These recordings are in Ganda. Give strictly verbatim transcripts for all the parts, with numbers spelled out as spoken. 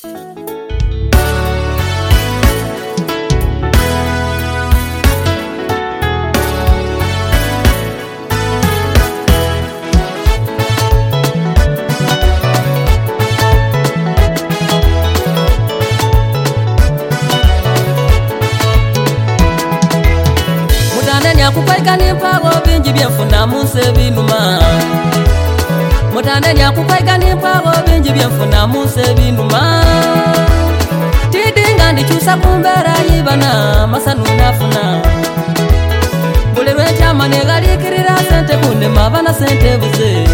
Kukwaiga nimpago bingi byenfuna munse binuma Mutane nyakukwaiga nimpago bingi byenfuna munse binuma Tidinga ndikyusa kumbera yibana masanu nafuna Buli lwenkyama negalikirira sente kunema bana sente buze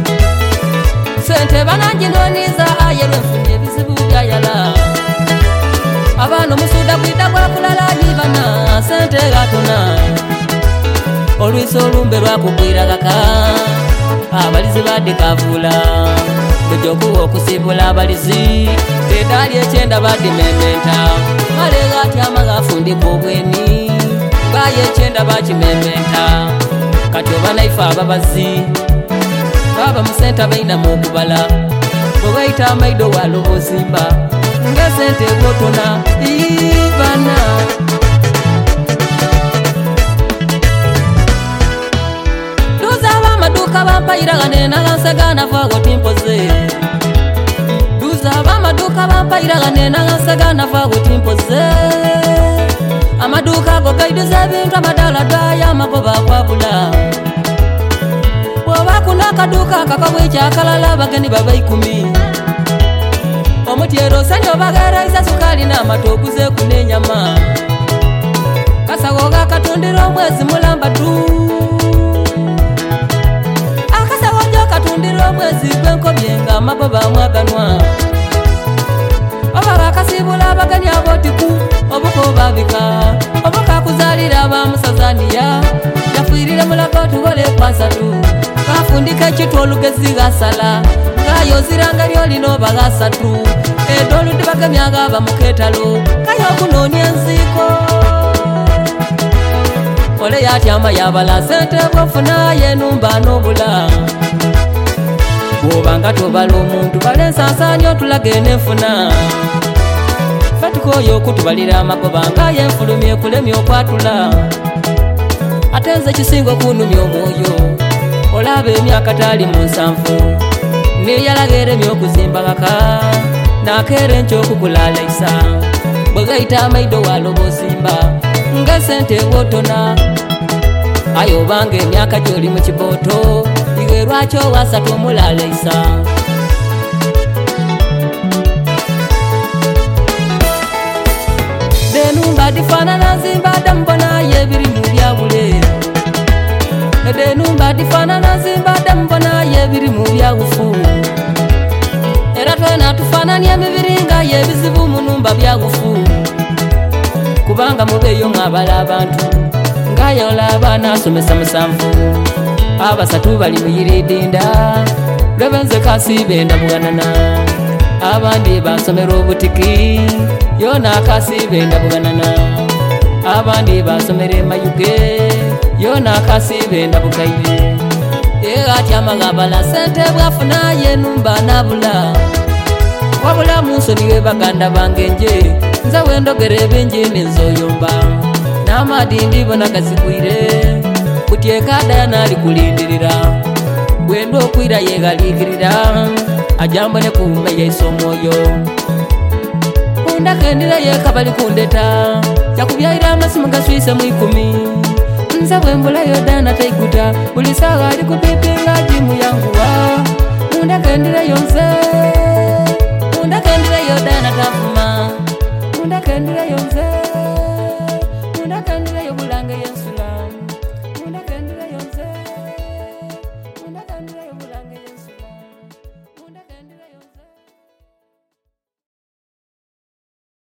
Sente banangi ndoniza aye lwenfuna ebizibu byayala Abana omusuda gwida gwakulala yibana sente gatona Olwisa olumbe lwakugwira kaka abalizi badde kavula Ndojokuwa okusibula abalizi Tedali ekyenda badde mementa Malega atyama gafundika obweni Baye ekyenda bakimementa Kati oba naife ababazi Baba musenta baina mukubala Bwegayita amaido walobozimba Ngesente bwotona ibana Maduka bampayira ganena gansagana vago timpoze Duza bamaduka bampayira ganena gansagana vago timpoze Amaduka go gaiduza bintu amadala daya magoba kwabula Bwoba kuna kaduka kakabwecha akalala bageni baba ikumi Omutyero sanyo bagereza sukali na matoguze kunenyama Kasagoga katundira omwezi mulamba tu Katundiro mwezi gwenko byenga magoba mwaganwa Oba kasibula bagani abotiku obuko babika obuka kuzalira bamusazaniya Yafuirire mulagotu gole kwasatu Kafundika kitu olugezi gasala Ngayo ziranga lyoli no bagasatu Edolu ndibagamyaga bamuketalo Kayo kunonya nziko Ole yatyama yabala sente bwofuna yenumba nobula Bwobanga tobala omuntu balensansanyo tulage nefuna Fatukoyo okutubalira amagoba nga yenfulumye kulemya okwatula Ate nze kisinga okunumya omwoyo Olaba emyaka tali mu nsanvu Niyalaga eremya okuzimba kaka Nakeera enkyokukulalaisa Bwegayita amaido walobozimba Nga sente bwotona Ayo bange emyaka gyoli mu kiboto Iwe lwakyo wasatu omulalaisa Denumba difanana zimba dambona yebiri mubyabule Denumba difanana zimba dambona yebiri mubyagufu Era twena tufananya emibiringa yebizibu munumba byagufu Kubanga mubeyo mwabala abantu Ngayola abana asomesa musanvu Abasatu bali muyiridinda Lwebenze kasibe ndabuganana Abandi basomera obutiki Yona kasibe ndabuganana Abandi basomera mayuge Yona kasibe ndabugaire Ega atyama gabala sente bwafuna yenumba nabula Wabula munso niwe baganda bangenje Nze wendogere benje nenzoyomba Namadindi bona gazigwire Kutyeka dayana ali kulindirira Bwendo okwira yegalikirira Ajambane kume yaiso omwoyo Kundakendira yekabali kundeta Yakubyaira amasimu gaswise mu ikumi Nze bwembulayo dana taiguta Buli sawa ali kupipinga jimu yanguwa Kundakendira yonse Kundakendira yodana